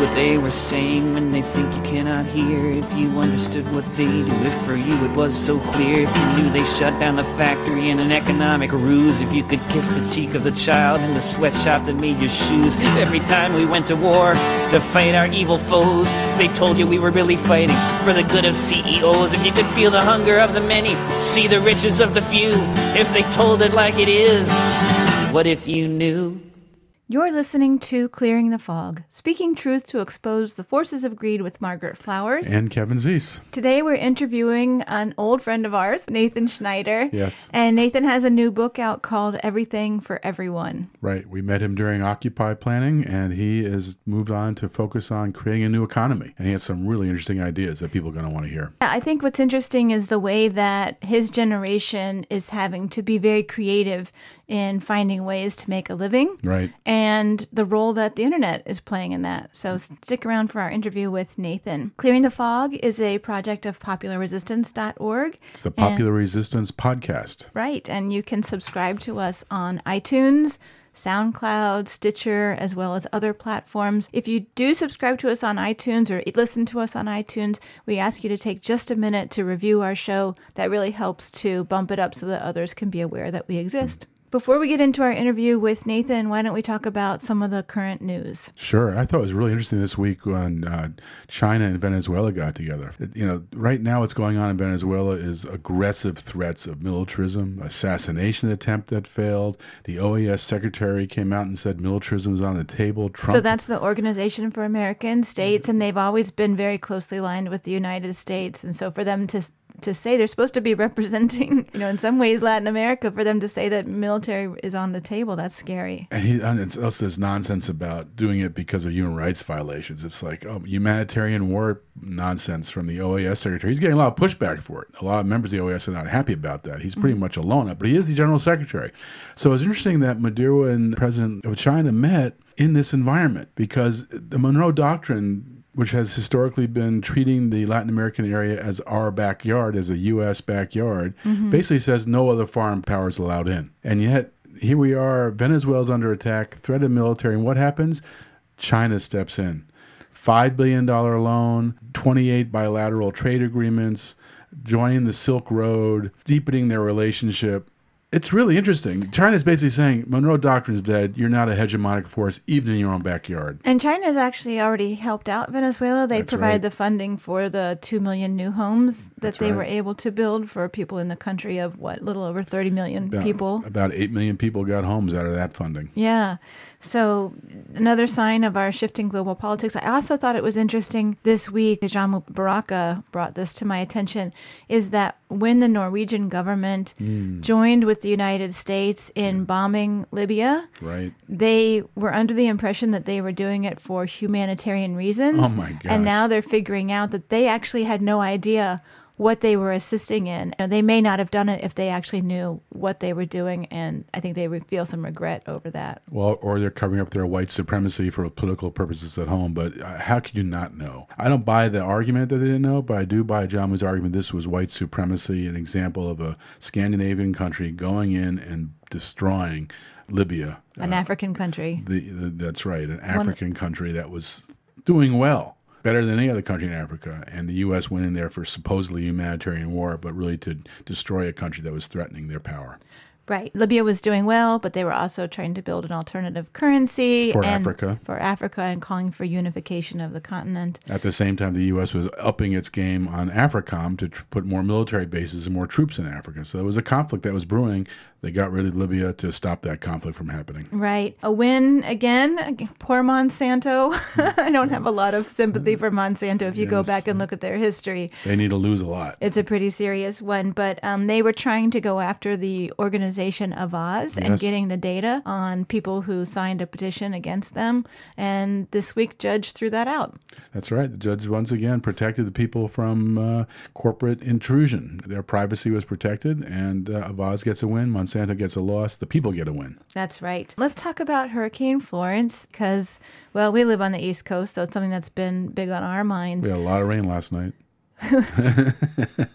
what they were saying when they think you cannot hear. If you understood what they do, if for you it was so clear. If you knew they shut down the factory in an economic ruse. If you could kiss the cheek of the child in the sweatshop that made your shoes. Every time we went to war to fight our evil foes, they told you we were really fighting for the good of CEOs. If you could feel the hunger of the many, see the riches of the few. If they told it like it is, what if you knew? You're listening to Clearing the Fog, speaking truth to expose the forces of greed with Margaret Flowers. And Kevin Zeese. Today we're interviewing an old friend of ours, Nathan Schneider. Yes. And Nathan has a new book out called Everything for Everyone. Right. We met him during Occupy planning, and he has moved on to focus on creating a new economy. And he has some really interesting ideas that people are going to want to hear. I think what's interesting is the way that his generation is having to be very creative in finding ways to make a living. Right. And the role that the internet is playing in that. So stick around for our interview with Nathan. Clearing the Fog is a project of popularresistance.org. It's the Popular Resistance Podcast. Right. And you can subscribe to us on iTunes, SoundCloud, Stitcher, as well as other platforms. If you do subscribe to us on iTunes or listen to us on iTunes, we ask you to take just a minute to review our show. That really helps to bump it up so that others can be aware that we exist. Before we get into our interview with Nathan, why don't we talk about some of the current news? Sure. I thought it was really interesting this week when China and Venezuela got together. Right now what's going on in Venezuela is aggressive threats of militarism, assassination attempt that failed. The OAS secretary came out and said militarism is on the table. So that's the Organization for American States, and they've always been very closely aligned with the United States. And so for them to say they're supposed to be representing, in some ways Latin America, for them to say that military is on the table, that's scary. And it's also this nonsense about doing it because of human rights violations. It's like, humanitarian war nonsense from the OAS secretary. He's getting a lot of pushback for it. A lot of members of the OAS are not happy about that. He's pretty much alone, but he is the general secretary. So it's interesting that Maduro and the president of China met in this environment because the Monroe Doctrine, which has historically been treating the Latin American area as our backyard, as a U.S. backyard, basically says no other foreign power is allowed in. And yet, here we are, Venezuela's under attack, threat of military, and what happens? China steps in. $5 billion loan, 28 bilateral trade agreements, joining the Silk Road, deepening their relationship. It's really interesting. China's basically saying, Monroe Doctrine's dead. You're not a hegemonic force, even in your own backyard. And China's actually already helped out Venezuela. They provided the funding for the 2 million new homes that they were able to build for people in the country of, little over 30 million people. About 8 million people got homes out of that funding. Yeah. So another sign of our shifting global politics. I also thought it was interesting this week, Jan Baraka brought this to my attention, is that when the Norwegian government joined with the United States in bombing Libya, they were under the impression that they were doing it for humanitarian reasons. Oh my gosh. And now they're figuring out that they actually had no idea what they were assisting in. They may not have done it if they actually knew what they were doing, and I think they would feel some regret over that. Well, or they're covering up their white supremacy for political purposes at home, but how could you not know? I don't buy the argument that they didn't know, but I do buy John Woo's argument this was white supremacy, an example of a Scandinavian country going in and destroying Libya. An African country. That's right, an African country that was doing well. Better than any other country in Africa, and the U.S. went in there for supposedly humanitarian war, but really to destroy a country that was threatening their power. Right. Libya was doing well, but they were also trying to build an alternative currency for Africa and calling for unification of the continent. At the same time, the U.S. was upping its game on AFRICOM to put more military bases and more troops in Africa. So there was a conflict that was brewing. They got rid of Libya to stop that conflict from happening. Right. A win again. Poor Monsanto. I don't have a lot of sympathy for Monsanto if you go back and look at their history. They need to lose a lot. It's a pretty serious one. But they were trying to go after the organization Avaaz and getting the data on people who signed a petition against them. And this week, judge threw that out. That's right. The judge once again protected the people from corporate intrusion. Their privacy was protected, and Avaaz gets a win. Monsanto gets a loss. The people get a win. That's right. Let's talk about Hurricane Florence because, well, we live on the East Coast, so it's something that's been big on our minds. We had a lot of rain last night.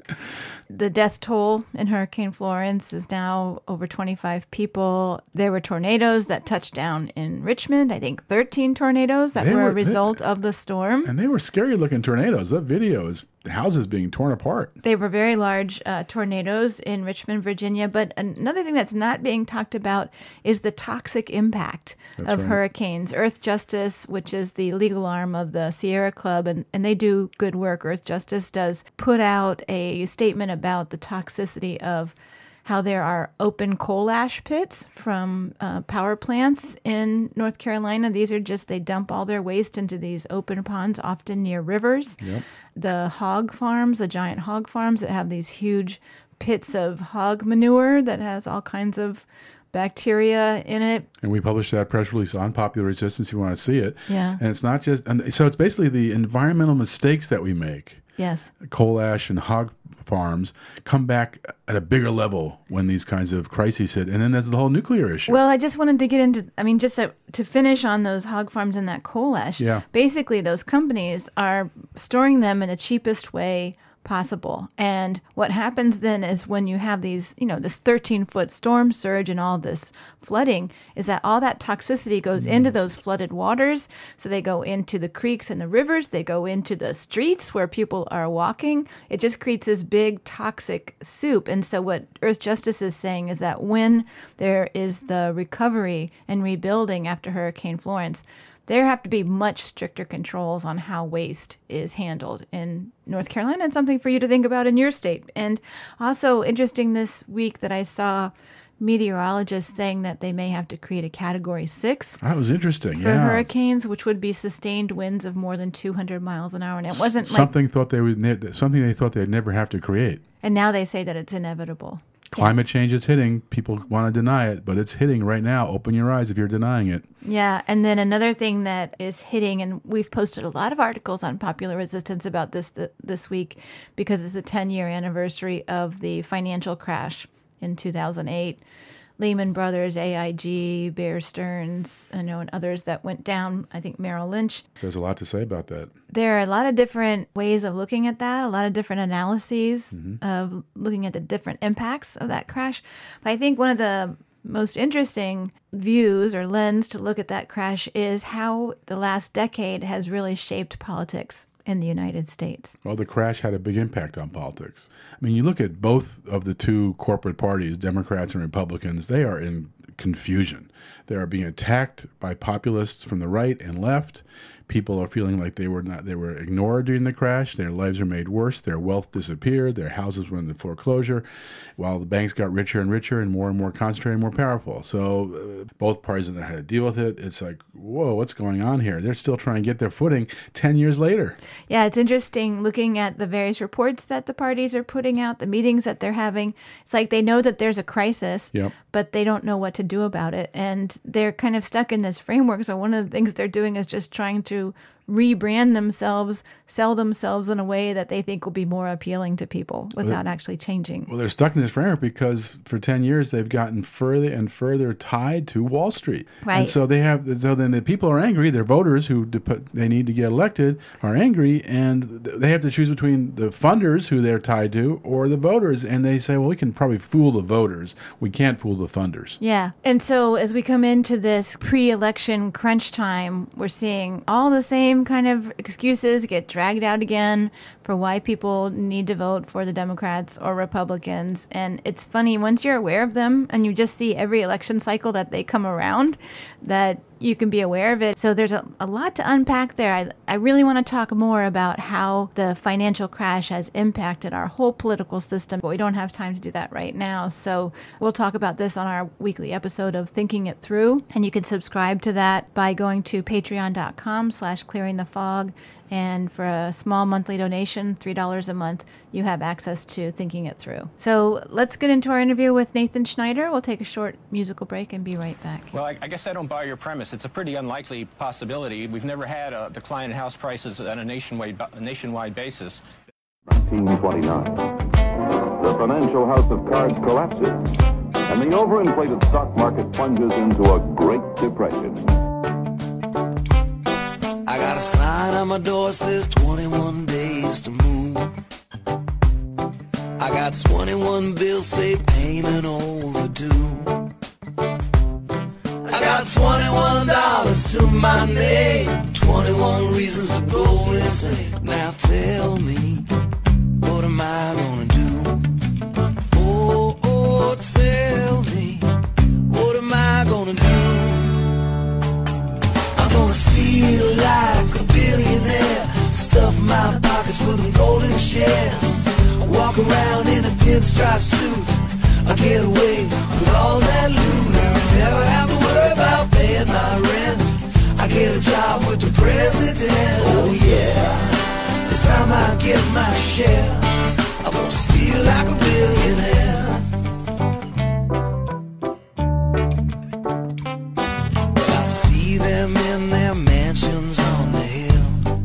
The death toll in Hurricane Florence is now over 25 people. There were tornadoes that touched down in Richmond. I think 13 tornadoes that were a result of the storm. And they were scary-looking tornadoes. That video is houses being torn apart. They were very large tornadoes in Richmond, Virginia. But another thing that's not being talked about is the toxic impact of hurricanes. Earth Justice, which is the legal arm of the Sierra Club, and they do good work. Earth Justice does put out a statement about the toxicity of how there are open coal ash pits from power plants in North Carolina. These are just, they dump all their waste into these open ponds, often near rivers. Yep. The hog farms, the giant hog farms that have these huge pits of hog manure that has all kinds of bacteria in it. And we published that press release on Popular Resistance if you want to see it. Yeah. And it's not just, and so it's basically the environmental mistakes that we make. Yes. Coal ash and hog farms come back at a bigger level when these kinds of crises hit. And then there's the whole nuclear issue. Well, I just wanted to get into, just to finish on those hog farms and that coal ash. Yeah. Basically, those companies are storing them in the cheapest way possible. And what happens then is when you have these, this 13-foot storm surge and all this flooding, is that all that toxicity goes into those flooded waters. So they go into the creeks and the rivers. They go into the streets where people are walking. It just creates this big toxic soup. And so what Earth Justice is saying is that when there is the recovery and rebuilding after Hurricane Florence, there have to be much stricter controls on how waste is handled in North Carolina, and something for you to think about in your state. And also interesting this week that I saw meteorologists saying that they may have to create a Category 6. That was interesting, for hurricanes, which would be sustained winds of more than 200 miles an hour. And it wasn't something they thought they'd never have to create. And now they say that it's inevitable. Climate change is hitting. People want to deny it, but it's hitting right now. Open your eyes if you're denying it. Yeah, and then another thing that is hitting, and we've posted a lot of articles on Popular Resistance about this week because it's the 10-year anniversary of the financial crash in 2008. Lehman Brothers, AIG, Bear Stearns, and others that went down. I think Merrill Lynch. There's a lot to say about that. There are a lot of different ways of looking at that, a lot of different analyses of looking at the different impacts of that crash. But I think one of the most interesting views or lens to look at that crash is how the last decade has really shaped politics in the United States. Well, the crash had a big impact on politics. I mean, you look at both of the two corporate parties, Democrats and Republicans, they are in confusion. They are being attacked by populists from the right and left. People are feeling like they were ignored during the crash. Their lives are made worse. Their wealth disappeared. Their houses went into foreclosure, while the banks got richer and richer and more concentrated and more powerful. So both parties don't know how to deal with it. It's like, whoa, what's going on here? They're still trying to get their footing 10 years later. Yeah, it's interesting looking at the various reports that the parties are putting out, the meetings that they're having. It's like they know that there's a crisis, but they don't know what to do about it. And they're kind of stuck in this framework. So one of the things they're doing is just trying to rebrand themselves, sell themselves in a way that they think will be more appealing to people without actually changing. Well, they're stuck in this framework because for 10 years they've gotten further and further tied to Wall Street. Right. And so then the people are angry. Their voters who they need to get elected are angry, and they have to choose between the funders who they're tied to or the voters. And they say, well, we can probably fool the voters. We can't fool the funders. Yeah. And so as we come into this pre-election crunch time, we're seeing all the same kind of excuses get dragged out again for why people need to vote for the Democrats or Republicans. And it's funny, once you're aware of them and you just see every election cycle that they come around, that you can be aware of it. So there's a lot to unpack there. I really want to talk more about how the financial crash has impacted our whole political system, but we don't have time to do that right now. So we'll talk about this on our weekly episode of Thinking It Through. And you can subscribe to that by going to patreon.com/clearingthefog. And for a small monthly donation, $3 a month, you have access to Thinking It Through. So let's get into our interview with Nathan Schneider. We'll take a short musical break and be right back. Well, I guess I don't buy your premise. It's a pretty unlikely possibility. We've never had a decline in house prices on a nationwide basis. 1929. The financial house of cards collapses, and the overinflated stock market plunges into a Great Depression. I got a sign on my door says 21 days to move. got 21 bills, say payment overdue. I got $21 to my name, 21 reasons to go insane. Now tell me, what am I gonna do? Oh, tell me, what am I gonna do? I'm gonna steal like a billionaire, stuff my pockets with them golden shares. I walk around in a pinstripe suit, I get away with all that loot. Never have to worry about paying my rent. I get a job with the president. Oh yeah, this time I get my share. I'm gonna steal like a billionaire. I see them in their mansions on the hill.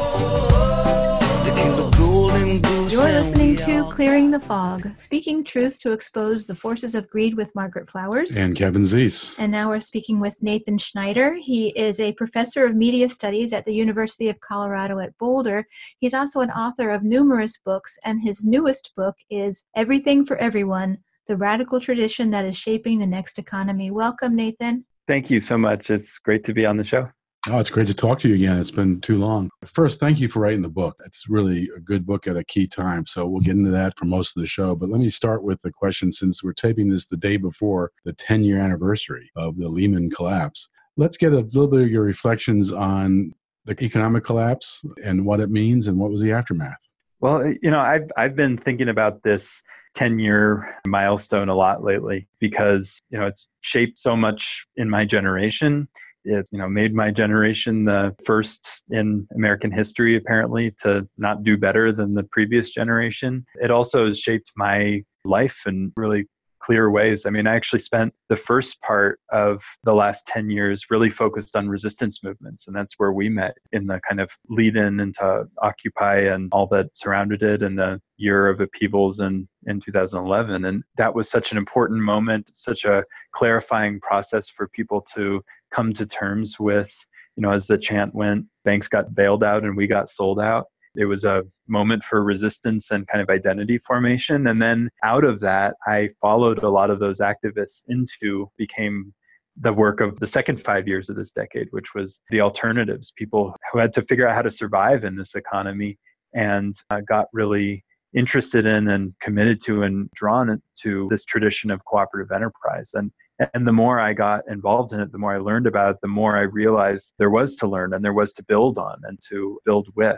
They kill a golden goose. You're listening to Clearing the Fog, speaking truth to expose the forces of greed with Margaret Flowers. And Kevin Zeese. And now we're speaking with Nathan Schneider. He is a professor of media studies at the University of Colorado at Boulder. He's also an author of numerous books, and his newest book is Everything for Everyone, The Radical Tradition That is Shaping the Next Economy. Welcome, Nathan. Thank you so much. It's great to be on the show. Oh, it's great to talk to you again. It's been too long. First, thank you for writing the book. It's really a good book at a key time. So we'll get into that for most of the show. But let me start with the question, since we're taping this the day before the 10-year anniversary of the Lehman collapse. Let's get a little bit of your reflections on the economic collapse and what it means and what was the aftermath. Well, I've been thinking about this 10-year milestone a lot lately because, it's shaped so much in my generation. It, made my generation the first in American history, apparently, to not do better than the previous generation. It also has shaped my life in really clear ways. I mean, I actually spent the first part of the last 10 years really focused on resistance movements. And that's where we met in the kind of lead-in into Occupy and all that surrounded it in the year of upheavals in 2011. And that was such an important moment, such a clarifying process for people to come to terms with, as the chant went, banks got bailed out and we got sold out. It was a moment for resistance and kind of identity formation. And then out of that, I followed a lot of those activists became the work of the second 5 years of this decade, which was the alternatives, people who had to figure out how to survive in this economy and got really interested in and committed to and drawn to this tradition of cooperative enterprise. And the more I got involved in it, the more I learned about it, the more I realized there was to learn and there was to build on and to build with.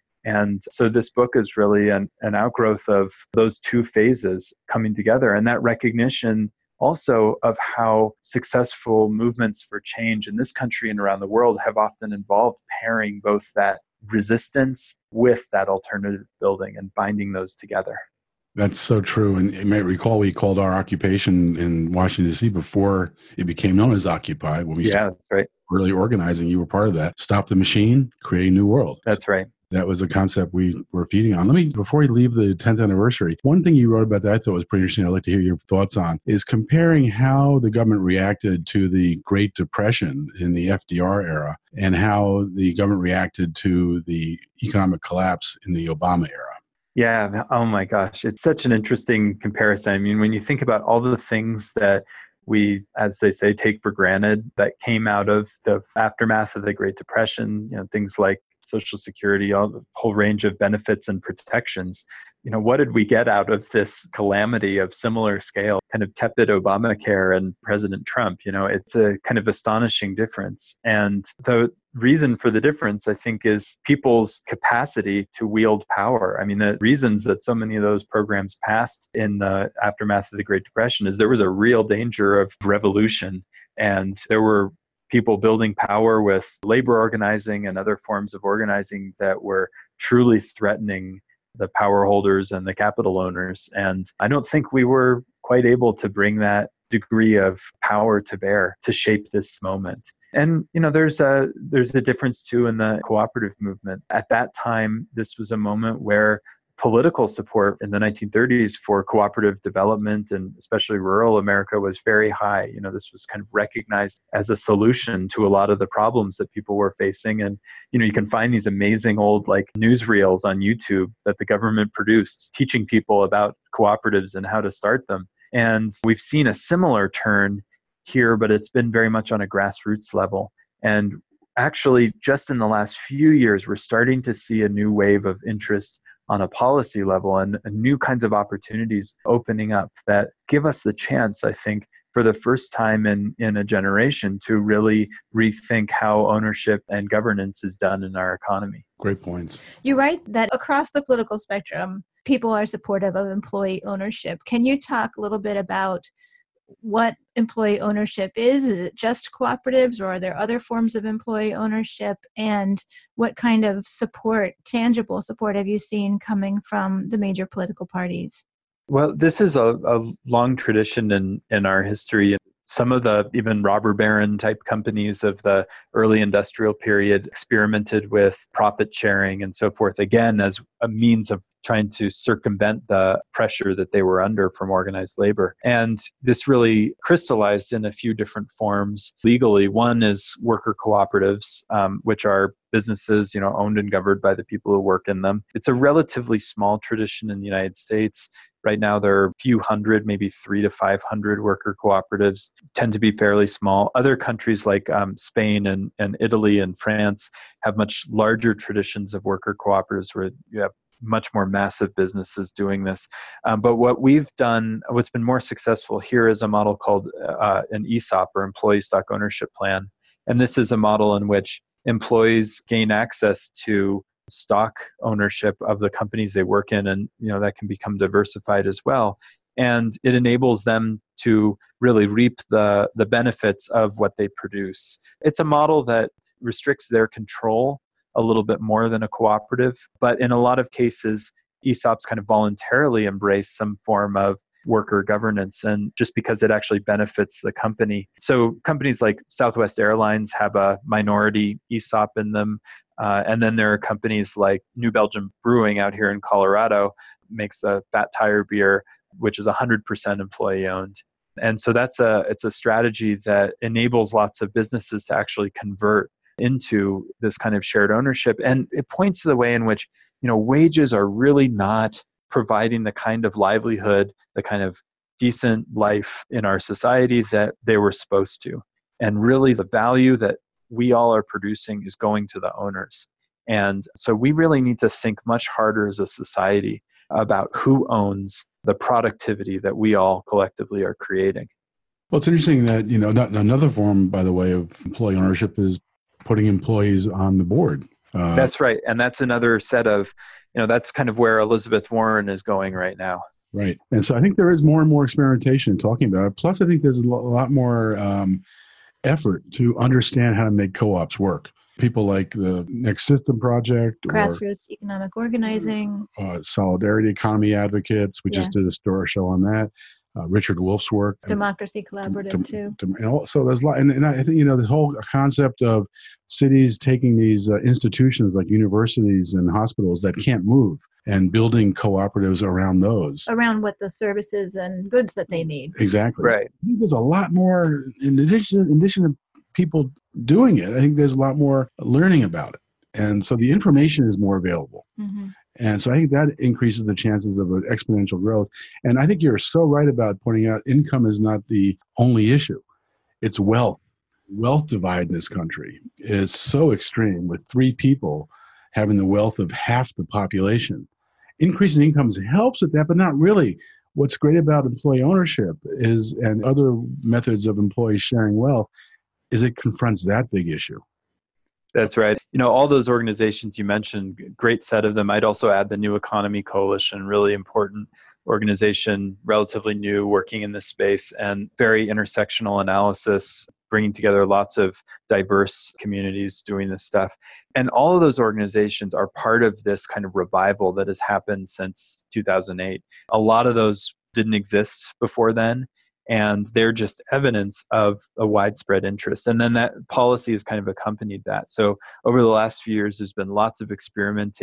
And so this book is really an outgrowth of those two phases coming together, and that recognition also of how successful movements for change in this country and around the world have often involved pairing both that resistance with that alternative building and binding those together. That's so true. And you may recall we called our occupation in Washington, D.C. before it became known as Occupy. When we started that's right. Really organizing, you were part of that. Stop the machine, create a new world. That's right. That was a concept we were feeding on. Before we leave the 10th anniversary, one thing you wrote about that I thought was pretty interesting, I'd like to hear your thoughts on, is comparing how the government reacted to the Great Depression in the FDR era and how the government reacted to the economic collapse in the Obama era. Yeah. Oh my gosh. It's such an interesting comparison. I mean, when you think about all the things that we, as they say, take for granted that came out of the aftermath of the Great Depression, things like Social Security, a whole range of benefits and protections. What did we get out of this calamity of similar scale? Kind of tepid Obamacare and President Trump. It's a kind of astonishing difference. And the reason for the difference, I think, is people's capacity to wield power. I mean, the reasons that so many of those programs passed in the aftermath of the Great Depression is there was a real danger of revolution. And there were people building power with labor organizing and other forms of organizing that were truly threatening the power holders and the capital owners. And I don't think we were quite able to bring that degree of power to bear to shape this moment. And, there's a difference too in the cooperative movement. At that time, this was a moment where political support in the 1930s for cooperative development, and especially rural America, was very high. This was kind of recognized as a solution to a lot of the problems that people were facing. And, you can find these amazing old newsreels on YouTube that the government produced teaching people about cooperatives and how to start them. And we've seen a similar turn here, but it's been very much on a grassroots level. And actually, just in the last few years, we're starting to see a new wave of interest on a policy level and new kinds of opportunities opening up that give us the chance, I think, for the first time in a generation to really rethink how ownership and governance is done in our economy. Great points. You write that across the political spectrum, people are supportive of employee ownership. Can you talk a little bit about what employee ownership is? Is it just cooperatives, or are there other forms of employee ownership? And what kind of support, tangible support, have you seen coming from the major political parties? Well, this is a long tradition in our history. Some of the even robber baron type companies of the early industrial period experimented with profit sharing and so forth, again, as a means of trying to circumvent the pressure that they were under from organized labor. And this really crystallized in a few different forms legally. One is worker cooperatives, which are businesses, owned and governed by the people who work in them. It's a relatively small tradition in the United States. Right now, there are a few hundred, maybe 300 to 500 worker cooperatives, tend to be fairly small. Other countries like Spain and Italy and France have much larger traditions of worker cooperatives where you have much more massive businesses doing this. But what we've done, what's been more successful here, is a model called an ESOP, or Employee Stock Ownership Plan. And this is a model in which employees gain access to stock ownership of the companies they work in, and that can become diversified as well. And it enables them to really reap the benefits of what they produce. It's a model that restricts their control a little bit more than a cooperative, but in a lot of cases, ESOPs kind of voluntarily embrace some form of worker governance, and just because it actually benefits the company. So companies like Southwest Airlines have a minority ESOP in them. And then there are companies like New Belgium Brewing out here in Colorado, makes the Fat Tire beer, which is 100% employee owned. And so it's a strategy that enables lots of businesses to actually convert into this kind of shared ownership. And it points to the way in which, wages are really not providing the kind of livelihood, the kind of decent life in our society that they were supposed to. And really the value that we all are producing is going to the owners. And so we really need to think much harder as a society about who owns the productivity that we all collectively are creating. Well, it's interesting that, another form, by the way, of employee ownership is putting employees on the board. That's right. And that's another set of, that's kind of where Elizabeth Warren is going right now. Right. And so I think there is more and more experimentation talking about it. Plus, I think there's a lot more effort to understand how to make co-ops work. People like the Next System Project, grassroots economic organizing, Solidarity Economy Advocates. We just did a show on that. Richard Wolf's work, Democracy Collaborative too. And also, there's a lot, and I think this whole concept of cities taking these institutions like universities and hospitals that can't move and building cooperatives around those, around what the services and goods that they need. Exactly. Right. So I think there's a lot more in addition to people doing it. I think there's a lot more learning about it, and so the information is more available. Mm-hmm. And so I think that increases the chances of an exponential growth. And I think you're so right about pointing out income is not the only issue. It's wealth. Wealth divide in this country is so extreme, with 3 people having the wealth of half the population. Increasing incomes helps with that, but not really. What's great about employee ownership is, and other methods of employees sharing wealth, is it confronts that big issue. That's right. All those organizations you mentioned, great set of them. I'd also add the New Economy Coalition, really important organization, relatively new, working in this space, and very intersectional analysis, bringing together lots of diverse communities doing this stuff. And all of those organizations are part of this kind of revival that has happened since 2008. A lot of those didn't exist before then, and they're just evidence of a widespread interest. And then that policy has kind of accompanied that. So over the last few years, there's been lots of experimenting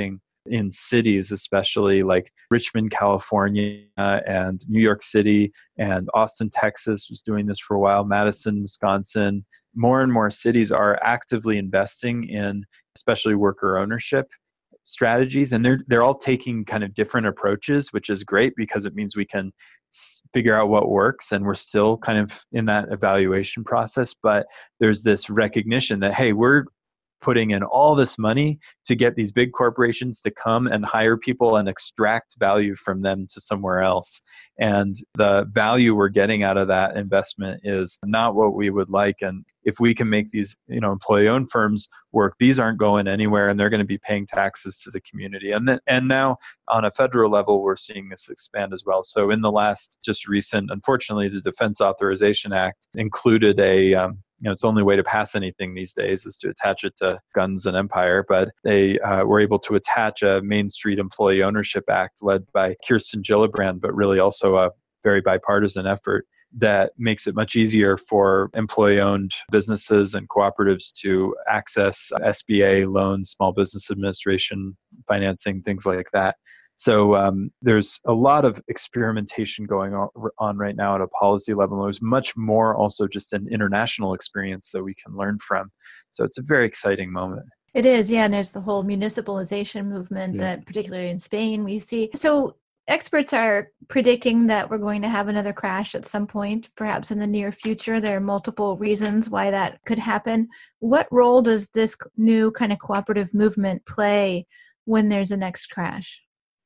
in cities, especially like Richmond, California, and New York City, and Austin, Texas was doing this for a while, Madison, Wisconsin. More and more cities are actively investing in especially worker ownership strategies, and they're all taking kind of different approaches, which is great because it means we can figure out what works, and we're still kind of in that evaluation process. But there's this recognition that, hey, we're putting in all this money to get these big corporations to come and hire people and extract value from them to somewhere else. And the value we're getting out of that investment is not what we would like. And if we can make these, employee-owned firms work, these aren't going anywhere, and they're going to be paying taxes to the community. And now on a federal level, we're seeing this expand as well. So in the last just recent, unfortunately, the Defense Authorization Act included it's the only way to pass anything these days is to attach it to guns and empire. But they were able to attach a Main Street Employee Ownership Act led by Kirsten Gillibrand, but really also a very bipartisan effort that makes it much easier for employee-owned businesses and cooperatives to access SBA loans, Small Business Administration financing, things like that. So there's a lot of experimentation going on right now at a policy level. There's much more also just an international experience that we can learn from. So it's a very exciting moment. It is, yeah. And there's the whole municipalization movement that particularly in Spain we see. So experts are predicting that we're going to have another crash at some point, perhaps in the near future. There are multiple reasons why that could happen. What role does this new kind of cooperative movement play when there's a next crash?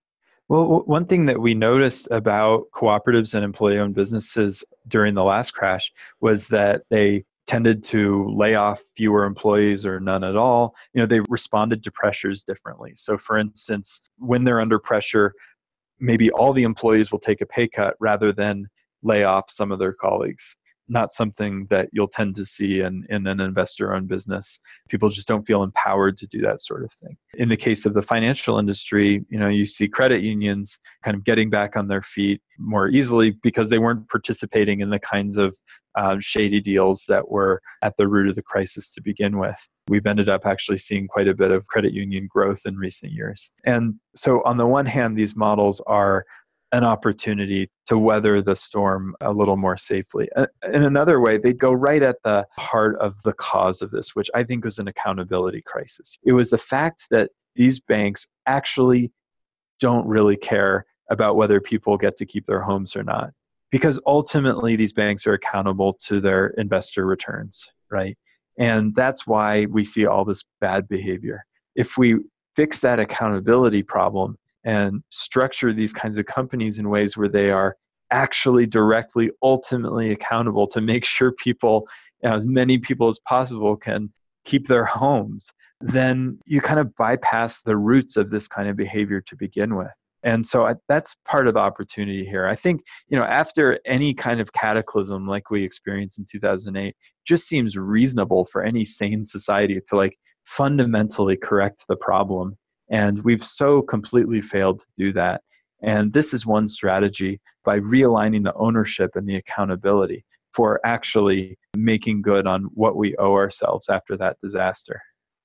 Well, one thing that we noticed about cooperatives and employee-owned businesses during the last crash was that they tended to lay off fewer employees or none at all. They responded to pressures differently. So for instance, when they're under pressure, maybe all the employees will take a pay cut rather than lay off some of their colleagues. Not something that you'll tend to see in an investor-owned business. People just don't feel empowered to do that sort of thing. In the case of the financial industry, you see credit unions kind of getting back on their feet more easily because they weren't participating in the kinds of shady deals that were at the root of the crisis to begin with. We've ended up actually seeing quite a bit of credit union growth in recent years. And so on the one hand, these models are an opportunity to weather the storm a little more safely. In another way, they go right at the heart of the cause of this, which I think was an accountability crisis. It was the fact that these banks actually don't really care about whether people get to keep their homes or not, because ultimately these banks are accountable to their investor returns, right? And that's why we see all this bad behavior. If we fix that accountability problem, and structure these kinds of companies in ways where they are actually directly, ultimately accountable to make sure people, as many people as possible, can keep their homes, then you kind of bypass the roots of this kind of behavior to begin with. And so that's part of the opportunity here. I think, after any kind of cataclysm like we experienced in 2008, it just seems reasonable for any sane society to fundamentally correct the problem. And we've so completely failed to do that. And this is one strategy by realigning the ownership and the accountability for actually making good on what we owe ourselves after that disaster.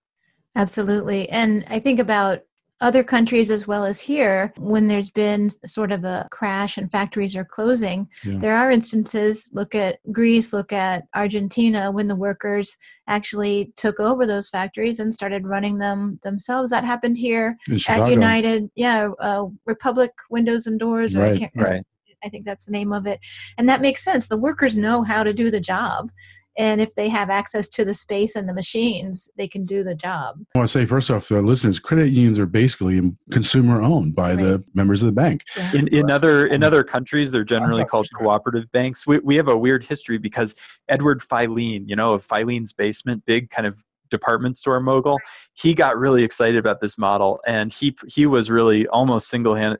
Absolutely. And I think about other countries as well as here, when there's been sort of a crash and factories are closing, there are instances, look at Greece, look at Argentina, when the workers actually took over those factories and started running them themselves. That happened here at United, Republic Windows and Doors. Right. I think that's the name of it. And that makes sense. The workers know how to do the job. And if they have access to the space and the machines, they can do the job. I want to say, first off, to our listeners, credit unions are basically consumer owned by the members of the bank. Yeah. In other countries, they're generally called cooperative banks. We have a weird history because Edward Filene, of Filene's Basement, big kind of department store mogul, he got really excited about this model, and he was really almost single-handed,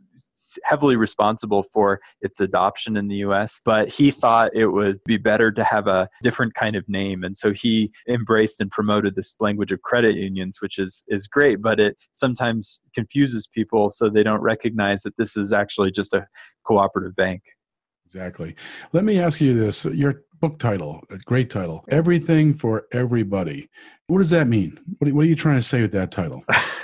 heavily responsible for its adoption in the US, but he thought it would be better to have a different kind of name. And so he embraced and promoted this language of credit unions, which is great, but it sometimes confuses people so they don't recognize that this is actually just a cooperative bank. Exactly. Let me ask you this. Your book title, a great title, Everything for Everybody. What does that mean? What are you trying to say with that title?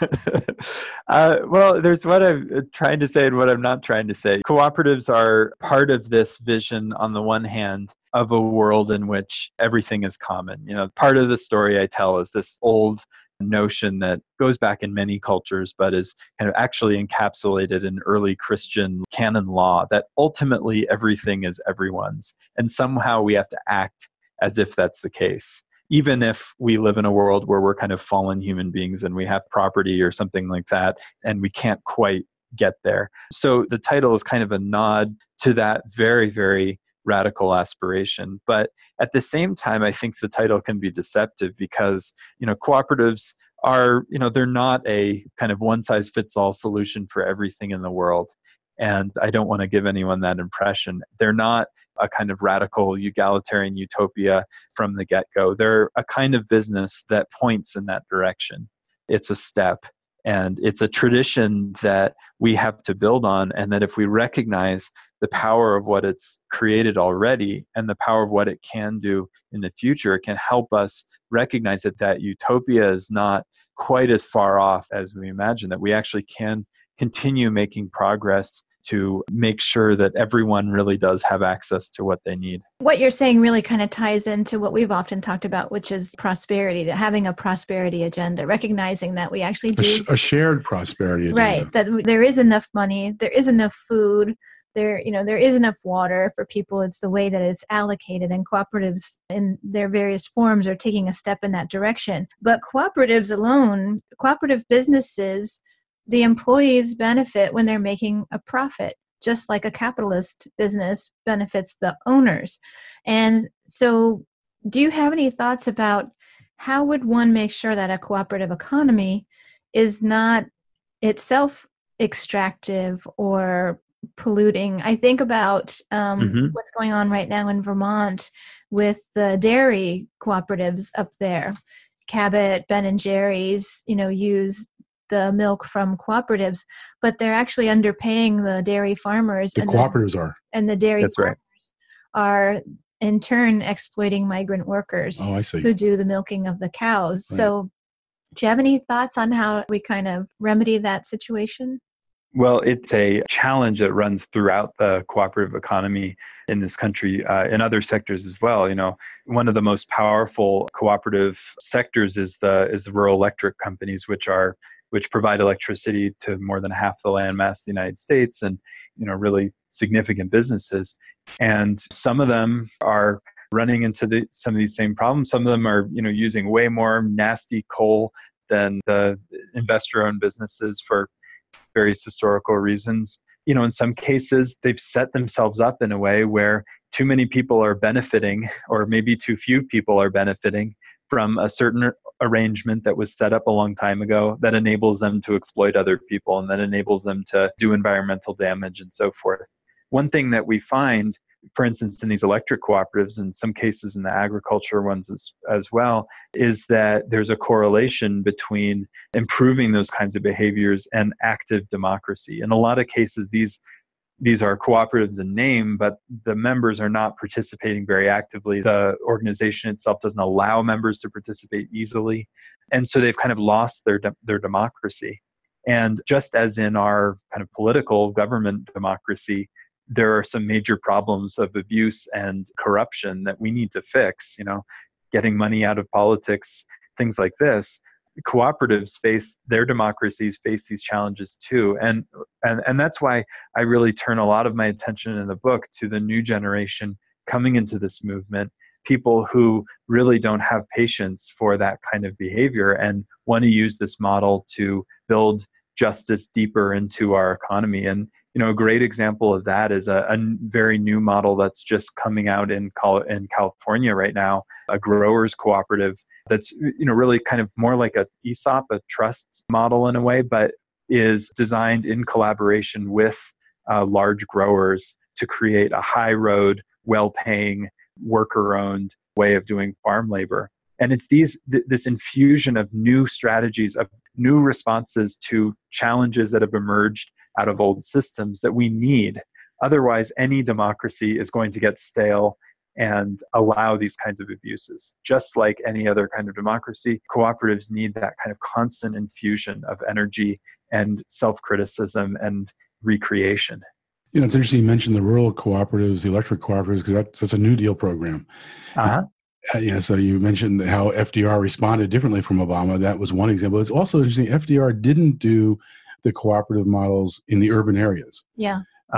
Well, there's what I'm trying to say and what I'm not trying to say. Cooperatives are part of this vision, on the one hand, of a world in which everything is common. You know, part of the story I tell is this old notion that goes back in many cultures, but is kind of actually encapsulated in early Christian canon law, that ultimately everything is everyone's. And somehow we have to act as if that's the case. Even if we live in a world where we're kind of fallen human beings and we have property or something like that, and we can't quite get there. So the title is kind of a nod to that very, very radical aspiration. But at the same time, I think the title can be deceptive because, cooperatives are, they're not a kind of one-size-fits-all solution for everything in the world. And I don't want to give anyone that impression. They're not a kind of radical egalitarian utopia from the get-go. They're a kind of business that points in that direction. It's a step, and it's a tradition that we have to build on, and that if we recognize the power of what it's created already and the power of what it can do in the future, it can help us recognize that utopia is not quite as far off as we imagine, that we actually can continue making progress to make sure that everyone really does have access to what they need. What you're saying really kind of ties into what we've often talked about, which is prosperity, that having a prosperity agenda, recognizing that we actually do a shared prosperity agenda. Right, that there is enough money, there is enough food, there is enough water for people. It's the way that it's allocated, and cooperatives in their various forms are taking a step in that direction. But cooperatives alone, cooperative businesses, the employees benefit when they're making a profit, just like a capitalist business benefits the owners. And so do you have any thoughts about how would one make sure that a cooperative economy is not itself extractive or polluting? I think about what's going on right now in Vermont with the dairy cooperatives up there. Cabot, Ben & Jerry's, use the milk from cooperatives, but they're actually underpaying the dairy farmers. The cooperatives are. And the dairy That's farmers are in turn exploiting migrant workers who do the milking of the cows. Right. So do you have any thoughts on how we kind of remedy that situation? Well, it's a challenge that runs throughout the cooperative economy in this country, in other sectors as well. One of the most powerful cooperative sectors is the rural electric companies, which provide electricity to more than half the landmass of the United States, and really significant businesses. And some of them are running into some of these same problems. Some of them are using way more nasty coal than the investor-owned businesses for various historical reasons. In some cases, they've set themselves up in a way where too many people are benefiting, or maybe too few people are benefiting from a certain arrangement that was set up a long time ago that enables them to exploit other people and that enables them to do environmental damage and so forth. One thing that we find, for instance, in these electric cooperatives, in some cases in the agriculture ones as well, is that there's a correlation between improving those kinds of behaviors and active democracy. In a lot of cases, these are cooperatives in name, but the members are not participating very actively. The organization itself doesn't allow members to participate easily. And so they've kind of lost their democracy. And just as in our kind of political government democracy, there are some major problems of abuse and corruption that we need to fix, getting money out of politics, things like this. Cooperatives their democracies face these challenges too. And that's why I really turn a lot of my attention in the book to the new generation coming into this movement, people who really don't have patience for that kind of behavior and want to use this model to build justice deeper into our economy. And a great example of that is a very new model that's just coming out in California right now, a growers cooperative that's really kind of more like a ESOP, a trust model in a way, but is designed in collaboration with large growers to create a high road, well-paying, worker-owned way of doing farm labor. And it's this infusion of new strategies, of new responses to challenges that have emerged out of old systems that we need. Otherwise, any democracy is going to get stale and allow these kinds of abuses. Just like any other kind of democracy, cooperatives need that kind of constant infusion of energy and self-criticism and recreation. It's interesting you mentioned the rural cooperatives, the electric cooperatives, because that's a New Deal program. So you mentioned how FDR responded differently from Obama. That was one example. It's also interesting, FDR didn't do the cooperative models in the urban areas. Yeah.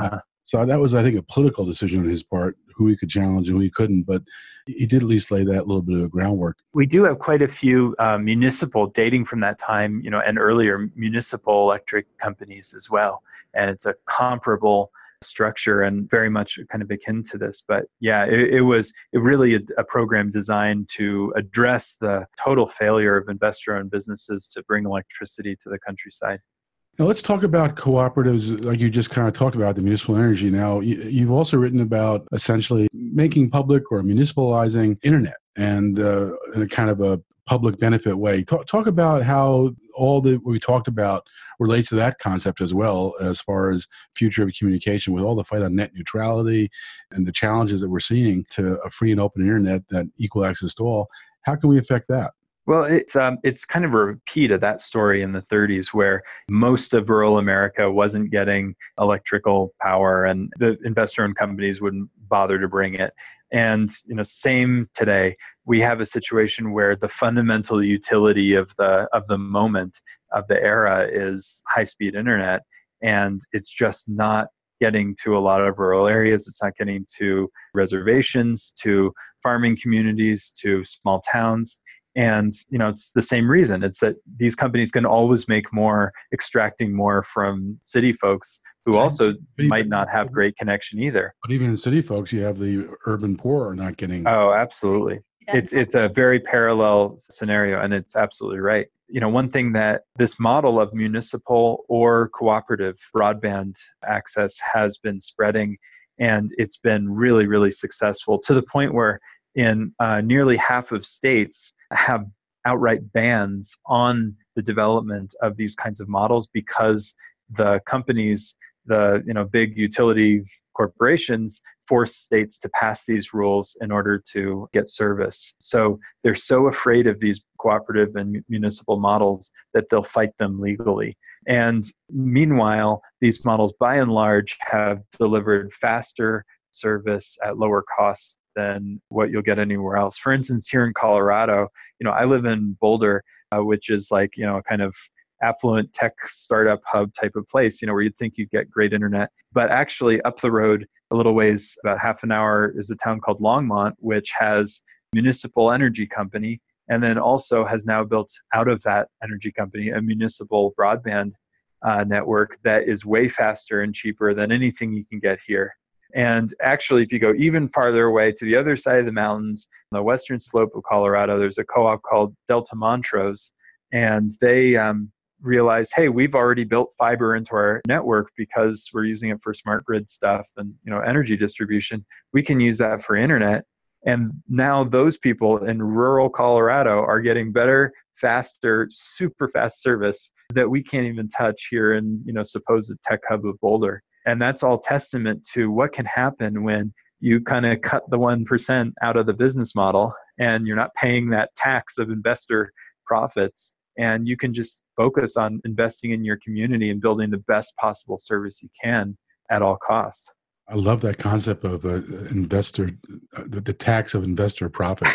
So that was, I think, a political decision on his part, who he could challenge and who he couldn't. But he did at least lay that little bit of groundwork. We do have quite a few municipal, dating from that time, and earlier, municipal electric companies as well. And it's a comparable structure and very much kind of akin to this. But yeah, it was really a program designed to address the total failure of investor-owned businesses to bring electricity to the countryside. Now let's talk about cooperatives, like you just kind of talked about, the municipal energy. Now, you've also written about essentially making public or municipalizing internet and in a kind of a public benefit way. Talk about how all that we talked about relates to that concept as well, as far as future of communication, with all the fight on net neutrality and the challenges that we're seeing to a free and open internet that equal access to all. How can we affect that? Well, it's kind of a repeat of that story in the 30s, where most of rural America wasn't getting electrical power, and the investor-owned companies wouldn't bother to bring it. And same today. We have a situation where the fundamental utility of the moment, of the era, is high-speed internet, and it's just not getting to a lot of rural areas. It's not getting to reservations, to farming communities, to small towns. And, it's the same reason. It's that these companies can always make more, extracting more from city folks who also might not have great connection either. But even in city folks, you have the urban poor are not getting. Oh, absolutely. Yeah. It's a very parallel scenario, and it's absolutely right. One thing that this model of municipal or cooperative broadband access has been spreading, and it's been really, really successful, to the point where in nearly half of states have outright bans on the development of these kinds of models, because the companies, the big utility corporations, force states to pass these rules in order to get service. So they're so afraid of these cooperative and municipal models that they'll fight them legally. And meanwhile, these models by and large have delivered faster service at lower costs than what you'll get anywhere else. For instance, here in Colorado, I live in Boulder, which is like, a kind of affluent tech startup hub type of place, where you'd think you'd get great internet. But actually up the road a little ways, about half an hour, is a town called Longmont, which has a municipal energy company, and then also has now built out of that energy company a municipal broadband network that is way faster and cheaper than anything you can get here. And actually, if you go even farther away to the other side of the mountains, on the western slope of Colorado, there's a co-op called Delta Montrose, and they realized, hey, we've already built fiber into our network because we're using it for smart grid stuff and energy distribution. We can use that for internet. And now those people in rural Colorado are getting better, faster, super fast service that we can't even touch here in supposed tech hub of Boulder. And that's all testament to what can happen when you kind of cut the 1% out of the business model and you're not paying that tax of investor profits. And you can just focus on investing in your community and building the best possible service you can at all costs. I love that concept of investor, the tax of investor profit.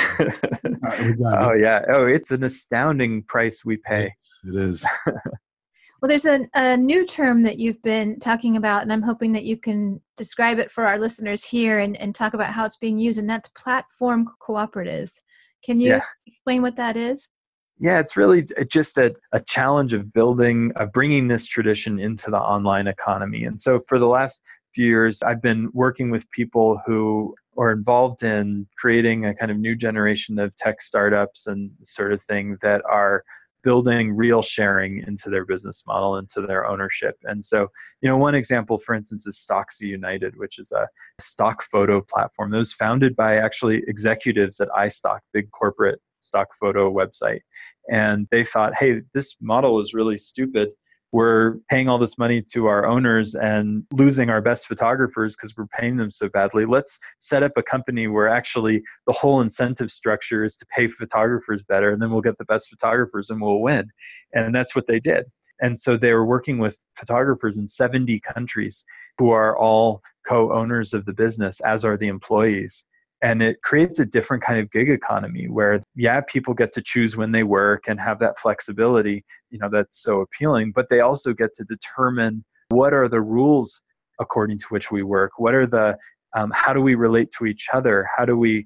Oh, yeah. Oh, it's an astounding price we pay. It is. Well, there's a new term that you've been talking about, and I'm hoping that you can describe it for our listeners here and talk about how it's being used, and that's platform cooperatives. Can you explain what that is? Yeah, it's really just a challenge of bringing this tradition into the online economy. And so for the last few years, I've been working with people who are involved in creating a kind of new generation of tech startups and sort of thing that are building real sharing into their business model, into their ownership. And so, one example, for instance, is Stocksy United, which is a stock photo platform that was founded by actually executives at iStock, big corporate stock photo website. And they thought, hey, this model is really stupid. we're paying all this money to our owners and losing our best photographers because we're paying them so badly. Let's set up a company where actually the whole incentive structure is to pay photographers better, and then we'll get the best photographers and we'll win. And that's what they did. And so they were working with photographers in 70 countries who are all co-owners of the business, as are the employees. And it creates a different kind of gig economy where, yeah, people get to choose when they work and have that flexibility, that's so appealing, but they also get to determine what are the rules according to which we work. What are the, how do we relate to each other? How do we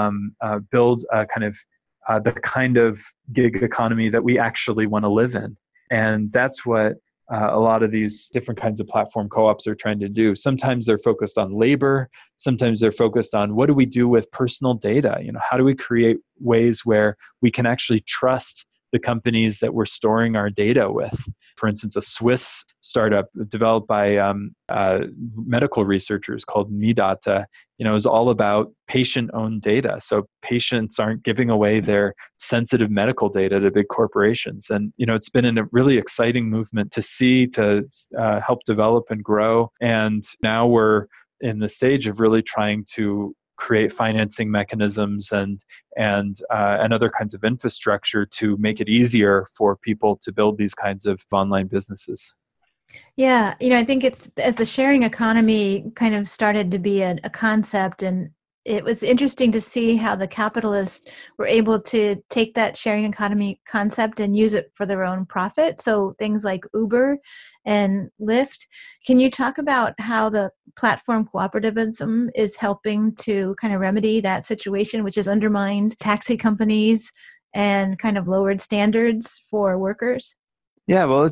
build a the kind of gig economy that we actually want to live in? And that's what a lot of these different kinds of platform co-ops are trying to do. Sometimes they're focused on labor. Sometimes they're focused on what do we do with personal data? How do we create ways where we can actually trust the companies that we're storing our data with? For instance, a Swiss startup developed by medical researchers called MeData, is all about patient-owned data. So patients aren't giving away their sensitive medical data to big corporations. And, it's been a really exciting movement to see, to help develop and grow. And now we're in the stage of really trying to create financing mechanisms and other kinds of infrastructure to make it easier for people to build these kinds of online businesses. Yeah, I think it's as the sharing economy kind of started to be a concept, and it was interesting to see how the capitalists were able to take that sharing economy concept and use it for their own profit. So things like Uber and Lyft. Can you talk about how the platform cooperativism is helping to kind of remedy that situation, which has undermined taxi companies and kind of lowered standards for workers? Yeah, well,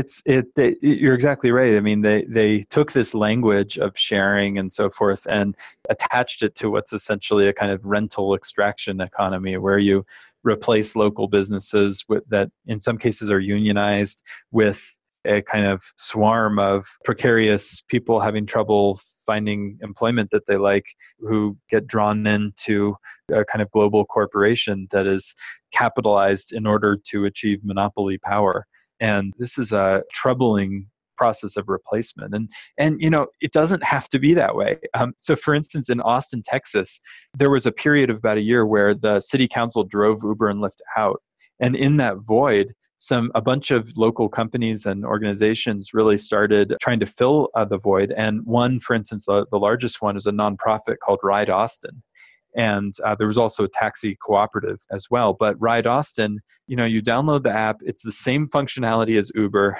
you're exactly right. I mean, they took this language of sharing and so forth and attached it to what's essentially a kind of rental extraction economy where you replace local businesses that in some cases are unionized with a kind of swarm of precarious people having trouble finding employment that they like, who get drawn into a kind of global corporation that is capitalized in order to achieve monopoly power. And this is a troubling process of replacement. And it doesn't have to be that way. So for instance, in Austin, Texas, there was a period of about a year where the city council drove Uber and Lyft out. And in that void, a bunch of local companies and organizations really started trying to fill the void. And one, for instance, the largest one is a nonprofit called Ride Austin. And there was also a taxi cooperative as well. But Ride Austin, you download the app. It's the same functionality as Uber.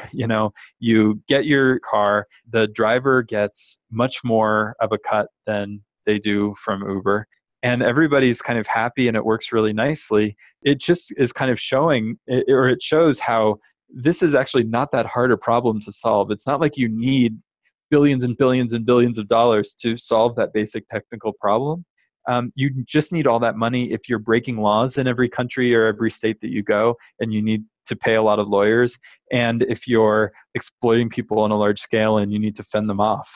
You get your car. The driver gets much more of a cut than they do from Uber. And everybody's kind of happy and it works really nicely. It just is kind of it shows how this is actually not that hard a problem to solve. It's not like you need billions and billions and billions of dollars to solve that basic technical problem. You just need all that money if you're breaking laws in every country or every state that you go, and you need to pay a lot of lawyers. And if you're exploiting people on a large scale and you need to fend them off,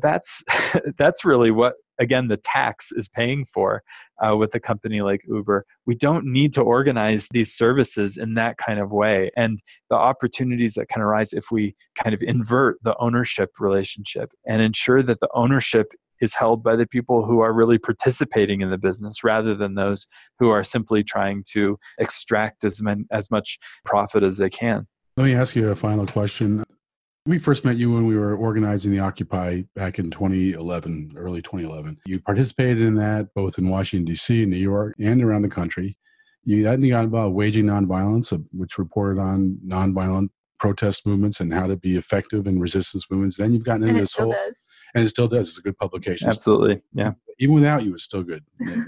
that's really what, again, the tax is paying for with a company like Uber. We don't need to organize these services in that kind of way. And the opportunities that can arise if we kind of invert the ownership relationship and ensure that the ownership is held by the people who are really participating in the business rather than those who are simply trying to extract as much profit as they can. Let me ask you a final question. We first met you when we were organizing the Occupy back in 2011, early 2011. You participated in that both in Washington, D.C., New York, and around the country. You got about Waging Nonviolence, which reported on nonviolent protest movements and how to be effective in resistance movements. Then you've gotten into this whole... And it still does. It's a good publication. Absolutely. Yeah. Even without you, it's still good.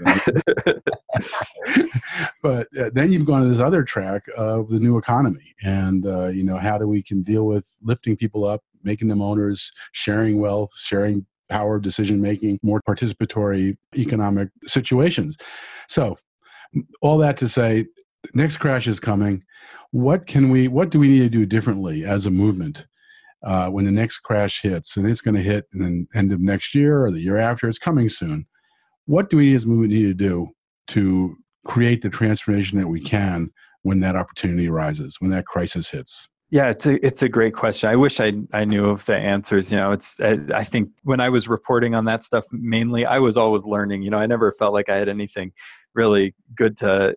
But then you've gone to this other track of the new economy and, how we can deal with lifting people up, making them owners, sharing wealth, sharing power of decision-making, more participatory economic situations. So all that to say, next crash is coming. What do we need to do differently as a movement? When the next crash hits, and it's going to hit in the end of next year or the year after, it's coming soon. What do we as a movement need to do to create the transformation that we can when that opportunity arises, when that crisis hits? Yeah, it's a great question. I wish I knew of the answers. I think when I was reporting on that stuff, mainly I was always learning. I never felt like I had anything really good to.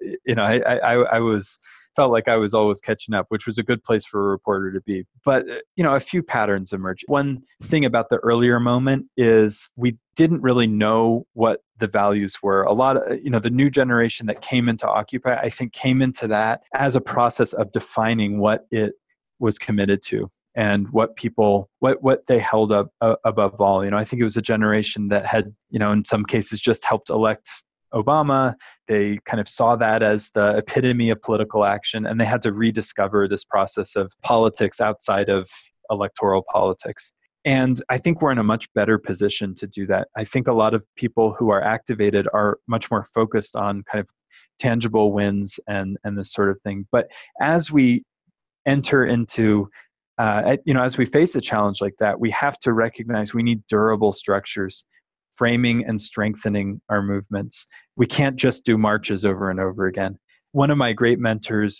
I was felt like I was always catching up, which was a good place for a reporter to be. But a few patterns emerged. One thing about the earlier moment is we didn't really know what the values were. A lot of the new generation that came into Occupy, I think, came into that as a process of defining what it was committed to and what they held up above all. I think it was a generation that had, in some cases just helped elect Obama. They kind of saw that as the epitome of political action, and they had to rediscover this process of politics outside of electoral politics. And I think we're in a much better position to do that. I think a lot of people who are activated are much more focused on kind of tangible wins and this sort of thing. But as we enter into, as we face a challenge like that, we have to recognize we need durable structures, framing and strengthening our movements. We can't just do marches over and over again. One of my great mentors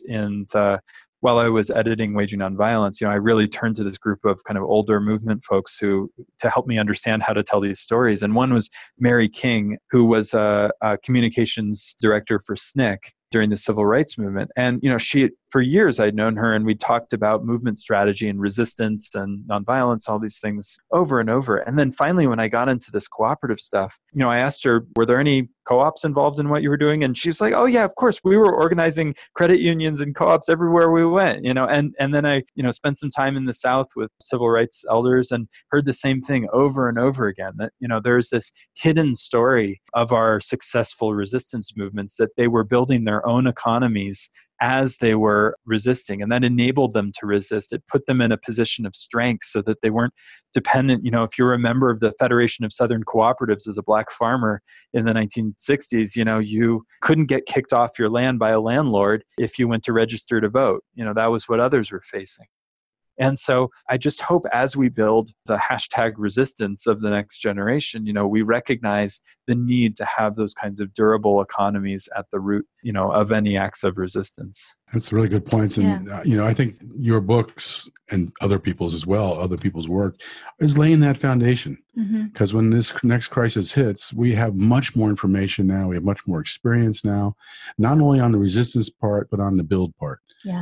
while I was editing Waging Nonviolence, I really turned to this group of kind of older movement folks to help me understand how to tell these stories. And one was Mary King, who was a communications director for SNCC during the civil rights movement. And, she, for years I'd known her, and we talked about movement strategy and resistance and nonviolence, all these things over and over. And then finally, when I got into this cooperative stuff, I asked her, were there any co-ops involved in what you were doing? And she was like, oh yeah, of course. We were organizing credit unions and co-ops everywhere we went, and then I, spent some time in the South with civil rights elders and heard the same thing over and over again, that, there's this hidden story of our successful resistance movements, that they were building their own economies as they were resisting, and that enabled them to resist. It put them in a position of strength so that they weren't dependent. If you're a member of the Federation of Southern Cooperatives as a black farmer in the 1960s, you couldn't get kicked off your land by a landlord if you went to register to vote. That was what others were facing. And so I just hope as we build the hashtag resistance of the next generation, we recognize the need to have those kinds of durable economies at the root, of any acts of resistance. That's really good points. And, I think your books and other people's as well, other people's work is laying that foundation. Because when this next crisis hits, we have much more information now. We have much more experience now, not only on the resistance part, but on the build part.